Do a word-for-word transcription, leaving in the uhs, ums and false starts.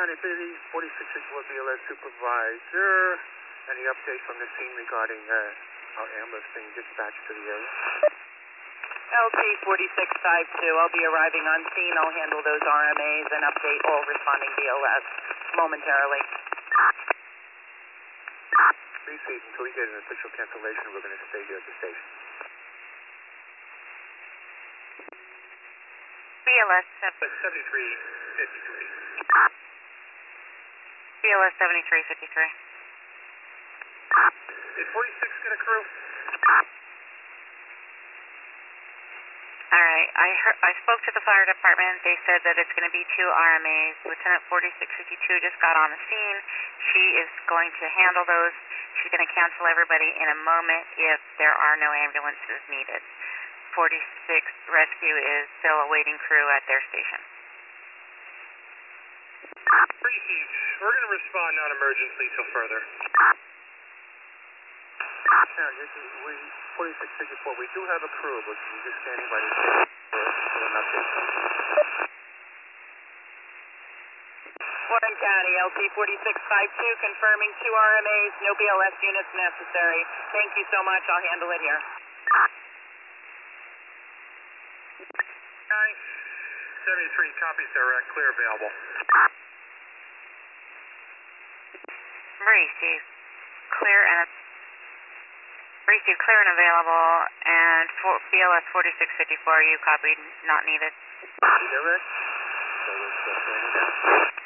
County City, forty-six sixty-four B L S Supervisor. Any updates from the scene regarding uh, our ambulance being dispatched to the area? L T forty-six fifty-two, I'll be arriving on scene. I'll handle those R M As and update all responding B L S momentarily. Be safe until we get an official cancellation. We're going to stay here at the station. B L S seventy-three fifty-three. B L S seventy-three fifty-three. Did forty-six get a crew? All right, I heard, I spoke to the fire department. They said that it's going to be two R M As. Lieutenant forty-six fifty-two just got on the scene. She is going to handle those. She's going to cancel everybody in a moment if there are no ambulances needed. forty-six Rescue is still awaiting crew at their station. Receive. We're going to respond non-emergency till further. Now, this is we forty-six fifty-four. We do have a crew, but we're just standing by the station for, for an update. Warren County, L T forty-six fifty-two, confirming two R M As, no B L S units necessary. Thank you so much. I'll handle it here. County seventy-three, copies direct, clear available. Receive. Clear and receive clear and available, and for B L S forty-six fifty-four, you copied, not needed. Direct. So let's go.